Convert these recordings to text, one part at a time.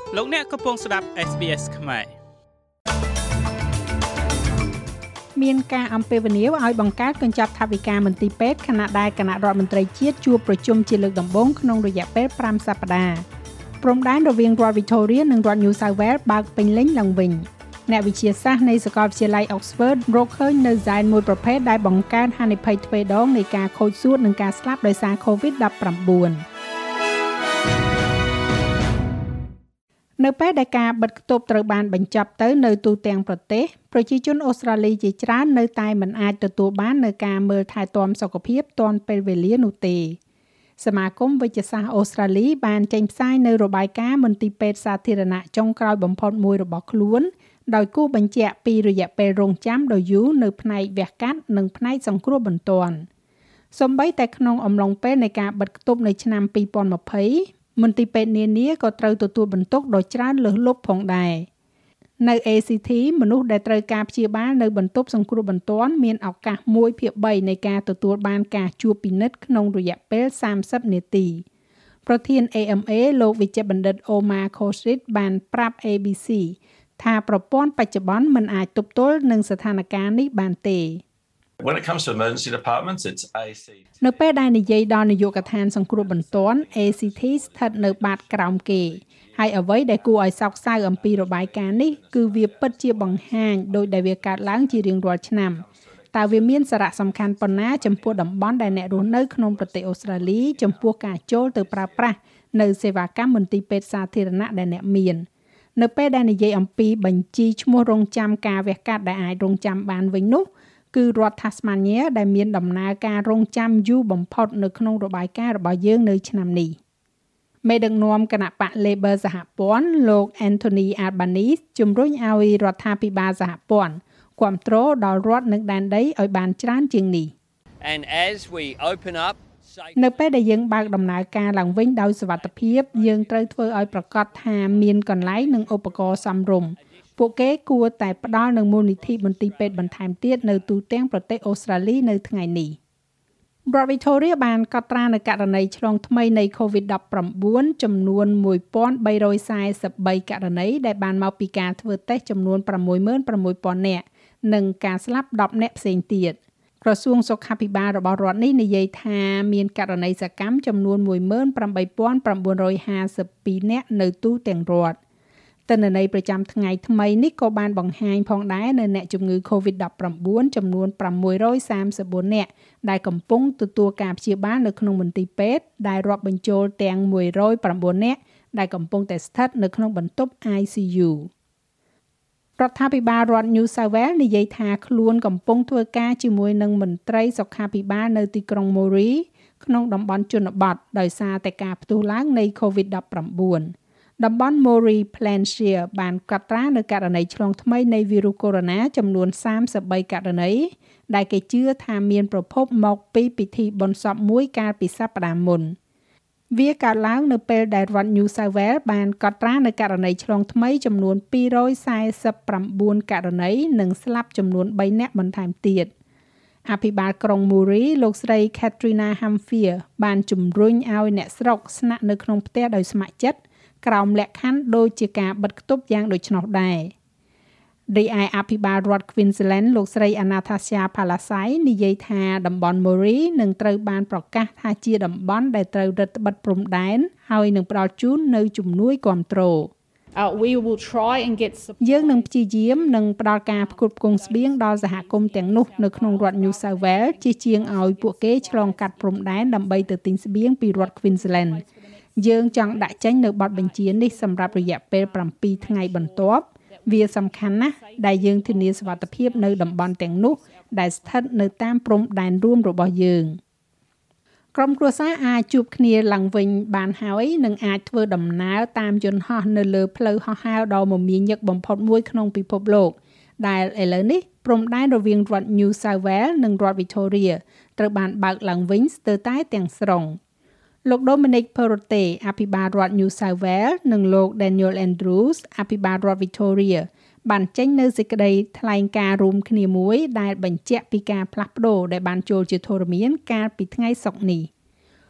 លោកអ្នកកំពុងស្ដាប់ SBS ខ្មែរមានការអំពាវនាវឲ្យបង្កើតកញ្ចប់ថវិកាមន្ទីរពេទ្យខណៈដែលគណៈរដ្ឋមន្ត្រីជាតិជួបប្រជុំជាលើកដំបូងក្នុងរយៈពេល5សប្តាហ៍ព្រំដែនរវាងរដ្ឋ Victoria និងរដ្ឋ New South Wales បើកពេញលេញឡើងវិញអ្នកវិទ្យាសាស្ត្រនៃសាកលវិទ្យាល័យ Oxford រកឃើញនៅហ្សែនមួយប្រភេទដែលបង្កើនហានិភ័យទ្វេដងនៃការខូចសួតនិងការស្លាប់ដោយសារ COVID-19 នៅពេលដែលការបិទគប់ត្រូវបានបញ្ចប់ទៅនៅទូទាំងប្រទេសប្រជាជនអូស្ត្រាលីជាច្រើននៅតែមិនអាចទទួលបាននូវការមើលថែទាំសុខភាពទាន់ពេលវេលានោះទេសមាគមវិទ្យាសាស្ត្រអូស្ត្រាលីបានចេញផ្សាយនៅរបាយការណ៍មន្ទីរពេទ្យសាធារណៈចុងក្រោយបំផុតមួយរបស់ខ្លួនដោយគូបញ្ជាក់ពីរយៈពេលរងចាំដ៏យូរនៅផ្នែកវះកាត់និងផ្នែកសង្គ្រោះបន្ទាន់សូម្បីតែក្នុងអំឡុងពេលនៃការបិទគប់នៅឆ្នាំ2020មន្ទីរពេទ្យនានាក៏ត្រូវទទួលបន្ទុកដ៏ច្រើនលើសលប់ផងដែរនៅ ACT មនុស្សដែលត្រូវការព្យាបាលនៅបន្ទប់សង្គ្រោះបន្ទាន់មានឱកាស 1/3 នៃការទទួលបានការជួបពិនិត្យក្នុងរយៈពេល30នាទីប្រធាន AMA លោកវិជ្ជបណ្ឌិត Omar Khorshid បានប្រាប់ ABC ថាប្រព័ន្ធបច្ចុប្បន្នមិនអាចទប់ទល់នឹងស្ថានភាពនេះបានទេ When it comes to emergency departments, it's ACT. នៅពេលដែលនិយាយដល់នាយកដ្ឋានសង្គ្រោះបន្ទាន់ ACT ស្ថិតនៅបាតក្រោមគេហើយអ្វីដែលគួរឲ្យសោកសៅអំពីរបាយការណ៍នេះគឺវាពិតជាបង្ហាញដោយដែលវាកើតឡើងជារៀងរាល់ឆ្នាំតើវាមានសារៈសំខាន់ប៉ុណ្ណាចំពោះតំបន់ដែលអ្នករស់នៅក្នុងប្រទេសអូស្ត្រាលីចំពោះការចូលទៅប្រើប្រាស់នៅសេវាកម្មមន្ទីរពេទ្យសាធារណៈដែលអ្នកមាននៅពេលដែលនិយាយអំពីបញ្ជីឈ្មោះរងចាំការវះកាត់ដែលអាចរងចាំបានវិញនោះគឺរដ្ឋ Tasmania ដែលមានដំណើរការរងចាំយូរបំផុតនៅក្នុងរបាយការណ៍របស់យើងនៅឆ្នាំនេះមេដឹកនាំគណៈបក Labor សហព័ន្ធលោក Anthony Albanese ជំរុញឲ្យរដ្ឋាភិបាលសហព័ន្ធគាំទ្រដល់រដ្ឋនិងដែនដីឲ្យបានច្រើនជាងនេះ And as we open up នៅពេលដែលយើងបើកដំណើរការឡើងវិញដោយសុវត្ថិភាពយើងត្រូវធ្វើឲ្យប្រាកដថាមានកន្លែងនិងឧបករណ៍សមរម្យពួកគេគួរតែផ្ដល់នូវមូលនិធិមន្ទីរពេទ្យបន្ថែមទៀតនៅទូទាំងប្រទេសអូស្ត្រាលីនៅថ្ងៃនេះរដ្ឋ Victoria បានកត់ត្រានូវករណីឆ្លងថ្មីនៃ COVID-19 ចំនួន 1,343 ករណីដែលបានមកពីការធ្វើតេស្តចំនួន 66,000 នាក់និងការស្លាប់10នាក់ផ្សេងទៀតក្រសួងសុខាភិបាលរបស់រដ្ឋនេះនិយាយថាមានករណីសកម្មចំនួន 18,952 នាក់នៅទូទាំងរដ្ឋទិន្នន័យប្រចាំថ្ងៃថ្មីនេះក៏បានបង្ហាញផងដែរនៅអ្នកជំងឺ COVID-19 ចំនួន634នាក់ដែលកំពុងទទួលការព្យាបាលនៅក្នុងមន្ទីរពេទ្យដែលរាប់បញ្ចូលទាំង109នាក់ដែលកំពុងតែស្ថិតនៅក្នុងបន្ទប់ ICU រដ្ឋាភិបាលរដ្ឋ New South Wales និយាយថាខ្លួនកំពុងធ្វើការជាមួយនឹងមន្ត្រីសុខាភិបាលនៅទីក្រុង Moree ក្នុងតំបន់ជនបទដោយសារតែការផ្ទុះឡើងនៃ COVID-19តំបន់ Moree Plains បានកត់ត្រានៅករណីឆ្លងថ្មីនៃវីរុសកូវីដ -19 ចំនួន33ករណីដែលគេជឿថាមានប្រភពមកពីពិធីបុណ្យសពមួយកាលពីសប្តាហ៍មុនវាកើតឡើងនៅពេលដែលរដ្ឋ New South Wales បានកត់ត្រានៅករណីឆ្លងថ្មីចំនួន249ករណីនិងស្លាប់ចំនួន3នាក់បន្ថែមទៀតអភិបាលក្រុង Moree លោកស្រី Katrina Hamphir បានជំរុញឲ្យអ្នកស្រុកស្នាក់នៅក្នុងផ្ទះដោយស្ម័គ្រចិត្តក្រោមលក្ខខណ្ឌដូចជាការបិទគប់យ៉ាងដូច្នោះដែររីឯអភិបាលរដ្ឋ Queensland លោកស្រី Anastasia Palaszczuk និយាយថាតំបន់ Moree នឹងត្រូវបានប្រកាសថាជាតំបន់ដែលត្រូវរឹតបន្តឹងព្រំដែនហើយនឹងផ្ដល់ជូននូវជំនួយគាំទ្រ we will try and get យើងនឹងព្យាយាមនិងផ្ដល់ការផ្គត់ផ្គង់ស្បៀងដល់សហគមន៍ទាំងនោះនៅក្នុងរដ្ឋ New South Wales ជាងឲ្យពួកគេឆ្លងកាត់ព្រំដែនដើម្បីទៅទិញស្បៀងពីរដ្ឋ Queenslandយើងចង់ដាក់ចេញនៅបទបញ្ជានេះសម្រាប់រយៈពេល7ថ្ងៃបន្ទាប់វាសំខាន់ណាស់ដែលយើងធានាសុវត្ថិភាពនៅតំបន់ទាំងនោះដែលស្ថិតនៅតាមព្រំដែនរួមរបស់យើងក្រុមគ្រួសារអាចជួបគ្នាឡើងវិញបានហើយនិងអាចធ្វើដំណើរតាមយន្តហោះនៅលើផ្លូវហោះហើរដ៏មមាញឹកបំផុតមួយក្នុងពិភពលោកដែលឥឡូវនេះព្រំដែនរវាងរដ្ឋ New South Wales និងរដ្ឋ Victoria ត្រូវបានបើកឡើងវិញស្ទើរតែទាំងស្រុងលោក Dominic Perrottet អភិបាលរដ្ឋ New South Wales និងលោក Daniel Andrews អភិបាលរដ្ឋ Victoria បានចេញនៅសេចក្តីថ្លែងការណ៍រួមគ្នាមួយដែលបញ្ជាក់ពីការផ្លាស់ប្ដូរដែលបានចូលជាធរមានកាលពីថ្ងៃសុក្រនេះ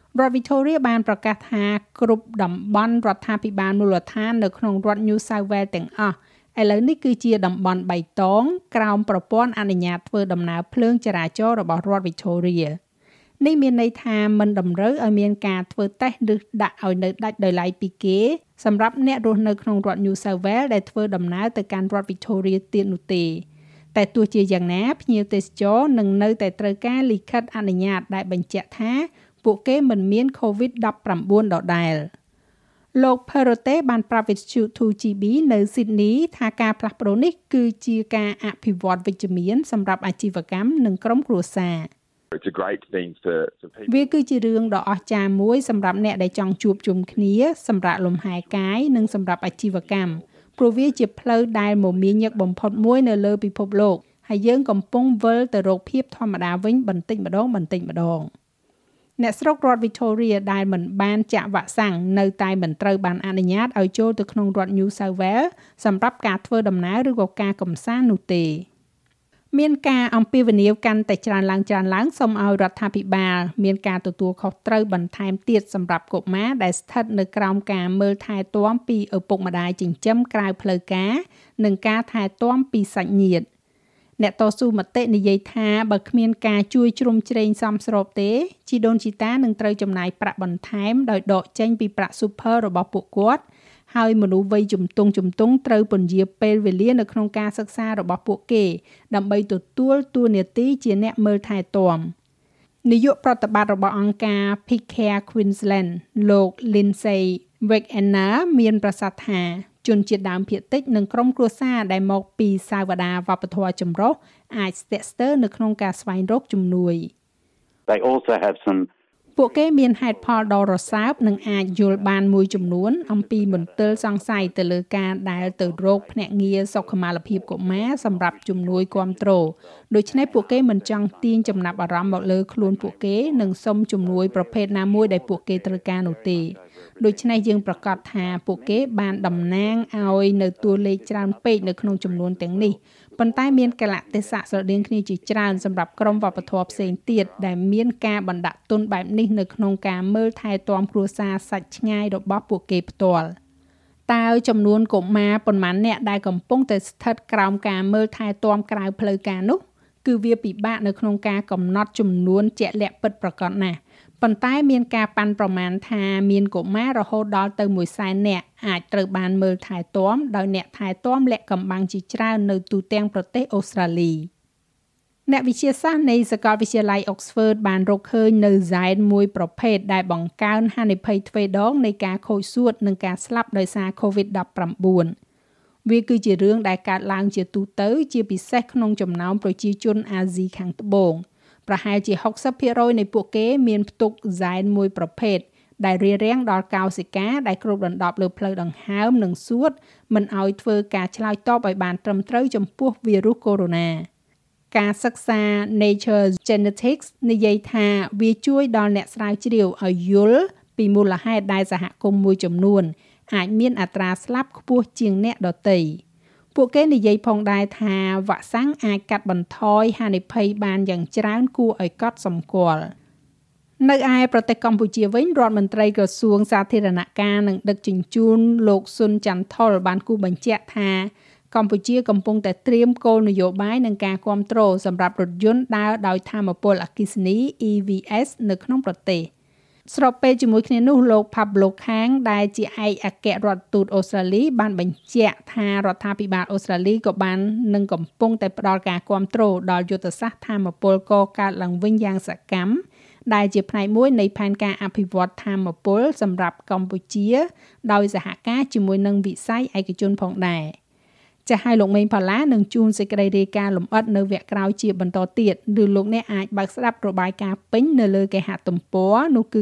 រដ្ឋ Victoria បានប្រកាសថាគ្រប់តំបន់រដ្ឋាភិបាលមូលដ្ឋាននៅក្នុងរដ្ឋ New South Wales ទាំងអស់ឥឡូវនេះគឺជាតំបន់បៃតងក្រោមប្រព័ន្ធអនុញ្ញាតធ្វើដំណើរភ្លើងចរាចរណ៍របស់រដ្ឋ Victoria នេះមានន័យថាមិនតម្រូវឲ្យមានការធ្វើតេស្តឬដាក់ឲ្យនៅដាច់ដោយឡែកពីគេសម្រាប់អ្នករស់នៅក្នុងរដ្ឋ New South Wales ដែលធ្វើដំណើរទៅកាន់រដ្ឋ Victoria ទៀតនោះទេតែទោះជាយ៉ាងណាភ្ញៀវទេសចរនឹងនៅតែត្រូវការលិខិតអនុញ្ញាតដែលបញ្ជាក់ថាពួកគេមិនមាន COVID-19 ដដែលលោក Perrotte បានប្រាប់វិទ្យុ 2GB នៅ Sydney ថាការផ្លាស់ប្ដូរនេះគឺជាការអភិវឌ្ឍវិជ្ជមានសម្រាប់អាជីវកម្មនិងក្រុមគ្រួសារ It's a great thing for people. វាគឺជារឿងដ៏អស្ចារ្យមួយសម្រាប់អ្នកដែលចង់ជួបជុំគ្នាសម្រាប់លំហែកាយនិងសម្រាប់អាជីវកម្មព្រោះវាជាផ្លូវដែលមមាញឹកបំផុតមួយនៅលើពិភពលោកហើយយើងកំពុងវិលទៅរកភាពធម្មតាវិញបន្តិចម្ដងអ្នកស្រុករដ្ឋ Victoria ដែលមិនបានចាក់វ៉ាក់សាំងនៅតែមិនត្រូវបានអនុញ្ញាតឲ្យចូលទៅក្នុងរដ្ឋ New South Wales សម្រាប់ការធ្វើដំណើរឬក៏ការកម្សាន្តនោះទេមានការអំពាវនាវកាន់តែច្រើនឡើងសូមឲ្យរដ្ឋាភិបាលមានការទទួលខុសត្រូវបន្ថែមទៀតសម្រាប់កុមារដែលស្ថិតនៅក្រោមការមើលថែទាំពីឪពុកម្ដាយចិញ្ចឹមក្រៅផ្លូវការនិងការថែទាំពីសាច់ញាតិអ្នកតស៊ូមតិនិយាយថាបើគ្មានការជួយជ្រោមជ្រែងសមស្របទេជីដូនជីតានឹងត្រូវចំណាយប្រាក់បន្ថែមដោយដកចេញពីប្រាក់ super របស់ពួកគាត់ហើយមនុស្សវ័យជំទង់ត្រូវពន្យាពេលវេលានៅក្នុងការសិក្សារបស់ពួកគេដើម្បីទទួលតួនាទីជាអ្នកមើលថែទាំនាយកប្រតិបត្តិរបស់អង្គការ Pick Care Queensland លោក Lindsay Wegener មានប្រសាសន៍ថាជនជាតិដើមភាគតិចនិងក្រុមគ្រួសារដែលមកពីសាវតាវប្បធម៌ចម្រុះអាចស្ទាក់ស្ទើរនៅក្នុងការស្វែងរកជំនួយ They also have some ពួកគេមានហេតុផលដ៏រសើបនិងអាចយល់បានមួយចំនួនអំពីមន្ទិលសង្ស័យទៅលើការដែលទៅរកភ្នាក់ងារសុខុមាលភាពកុមារសម្រាប់ជំនួយគាំទ្រដូច្នេះពួកគេមិនចង់ទាញចំណាប់អារម្មណ៍មកលើខ្លួនពួកគេនិងសុំជំនួយប្រភេទណាមួយដែលពួកគេត្រូវការនោះទេដូច្នេះយើងប្រកាសថាពួកគេបានតំណាងឲ្យនៅតួលេខច្រើនពេកនៅក្នុងចំនួនទាំងនេះប៉ុន្តែមានកលៈទេសៈស្រដៀងគ្នាជាច្រើនសម្រាប់ក្រុមវប្បធម៌ផ្សេងទៀតដែលមានការបណ្ដាក់ទុនបែបនេះនៅក្នុងការមើលថែទាំគ្រួសារសាច់ឆ្ងាយរបស់ពួកគេផ្ទាល់តើចំនួនកុមារប៉ុន្មានអ្នកដែលកំពុងតែស្ថិតក្រោមការមើលថែទាំក្រៅផ្លូវការនោះគឺវាពិបាកនៅក្នុងការកំណត់ចំនួនជាក់លាក់ពិតប្រាកដណាស់ប៉ុន្តែមានការប៉ាន់ប្រមាណថាមានកុមាររហូតដល់ទៅ 100,000 នាក់អាចត្រូវបានមើលថែទាំដោយអ្នកថែទាំលាក់កំបាំងជាច្រើននៅទូទាំងប្រទេសអូស្ត្រាលីអ្នកវិទ្យាសាស្ត្រនៃសាកលវិទ្យាល័យ Oxford បានរកឃើញនៅហ្សែនមួយប្រភេទដែលបង្កើនហានិភ័យទ្វេដងនៃការខូចសួតនិងការស្លាប់ដោយសារ COVID-19 វាគឺជារឿងដែលកើតឡើងជាទូទៅជាពិសេសក្នុងចំណោមប្រជាជនអាស៊ីខាងត្បូងប្រហែលជា 60% នៃពួកគេមានផ្ទុកហ្សែនមួយប្រភេទដែលរារាំងដល់កោសិកាដែលគ្របដណ្ដប់លើផ្លូវដង្ហើមនិងសួតមិនឲ្យធ្វើការឆ្លើយតបឲ្យបានត្រឹមត្រូវចំពោះវីរុសកូវីដ -19 ការសិក្សា Nature Genetics និយាយថាវាជួយដល់អ្នកស្រាវជ្រាវឲ្យយល់ពីមូលហេតុដែលសហគមន៍មួយចំនួនអាចមានអត្រាស្លាប់ខ្ពស់ជាងអ្នកដទៃពួកគេនិយាយផងដែរថាវ៉ាក់សាំងអាចកាត់បន្ថយហានិភ័យបានយ៉ាងច្រើនគួរឲ្យកត់សម្គាល់នៅឯប្រទេសកម្ពុជាវិញរដ្ឋមន្ត្រីក្រសួងសាធារណការនិងដឹកជញ្ជូនលោកស៊ុនច័ន្ទថុលបានគូបញ្ជាក់ថាកម្ពុជាកំពុងតែត្រៀមគោលនយោបាយនិងការគាំទ្រសម្រាប់រថយន្តដើរដោយថាមពលអគ្គិសនី EVs នៅក្នុងប្រទេសស្របពេលជាមួយគ្នានោះលោក Pablo Kang ដែលជាឯកអគ្គរដ្ឋទូតអូស្ត្រាលីបានបញ្ជាក់ថារដ្ឋាភិបាលអូស្ត្រាលីក៏បាននឹងកំពុងតែផ្ដល់ការគាំទ្រដល់យុទ្ធសាស្ត្រថាមពលកកើតឡើងវិញយ៉ាងសកម្មដែលជាផ្នែកមួយនៃផែនការអភិវឌ្ឍថាមពលសម្រាប់កម្ពុជាដោយសហការជាមួយនឹងវិស័យឯកជនផងដែរចាស់ឲ្យលោកមេងផល្លានឹងជួនសេចក្តីរាយការណ៍លម្អិតនៅវគ្គក្រោយជាបន្តទៀតឬលោកអ្នកអាចបើកស្ដាប់របាយការណ៍ពេញនៅលើគេហទំព័រនោះគឺ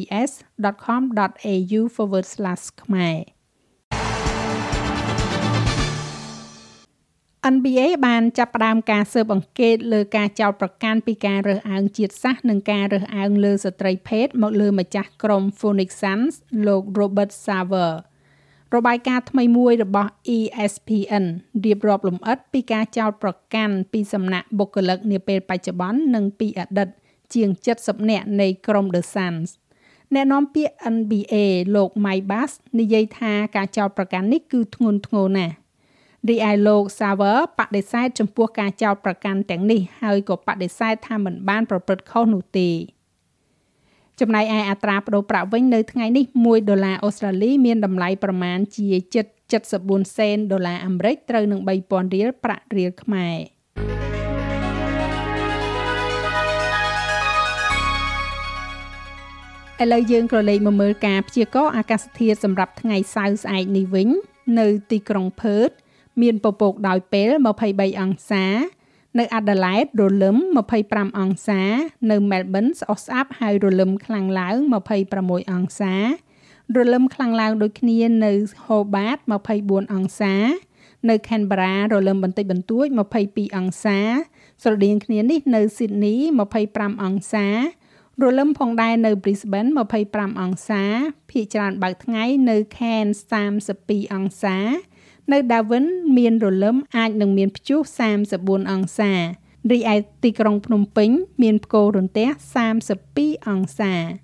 sbs.com.au/ ខ្មែរ NBA បានចាប់ផ្ដើមការស៊ើបអង្កេតលើការចោទប្រកាន់ពីការរើសអើងជាតិសាសន៍និងការរើសអើងលើស្ត្រីភេទមកលើម្ចាស់ក្រុម Phoenix Suns លោក Robert Sarverរបាយការណ៍ថ្មីមួយរបស់ ESPN រៀបរាប់លម្អិតពីការចោទប្រកាន់ពីសំណាក់បុគ្គលិកនាពេលបច្ចុប្បន្ននិងពីអតីតជាង70នាក់នៃក្រុម The Suns អ្នកនាំពាក្យ NBA លោក Mike Bass និយាយថាការចោទប្រកាន់នេះគឺធ្ងន់ធ្ងរណាស់រីឯលោក Saver បដិសេធចំពោះការចោទប្រកាន់ទាំងនេះហើយក៏បដិសេធថាមិនបានប្រព្រឹត្តខុសនោះទេចំណែកឯអត្រាប្តូរប្រាក់វិញនៅថ្ងៃនេះ$1អូស្ត្រាលីមានតម្លៃប្រមាណជា74សេនដុល្លារអាមេរិកត្រូវនឹង$3,000រៀលប្រាក់រៀលខ្មែរឥឡូវយើងក៏លេខមកមើលការព្យាករណ៍អាកាសធាតុសម្រាប់ថ្ងៃសៅរ៍ស្អែកនេះវិញនៅទីក្រុងផឺតមានពពកដោយពេល23អង្សានៅអាដាលេដរលឹម25អង្សានៅមែលប៊នស្អុះស្អាប់ហើយរលឹមខ្លាំងឡើង26អង្សារលឹមខ្លាំងឡើងដូចគ្នានៅហូបាត24អង្សានៅខេនបេរ៉ារលឹមបន្តិចបន្តួច22អង្សាស្រដៀងគ្នានេះនៅស៊ីដនី25អង្សារលឹមផងដែរនៅ Brisbane 25អង្សាភាគច្រើនបើកថ្ងៃនៅ Cairns 32អង្សានៅ Darwin មានរលឹមអាចនឹងមានព្យុះ34អង្សារីឯទីក្រុងភ្នំពេញមានផ្គររន្ទះ32អង្សា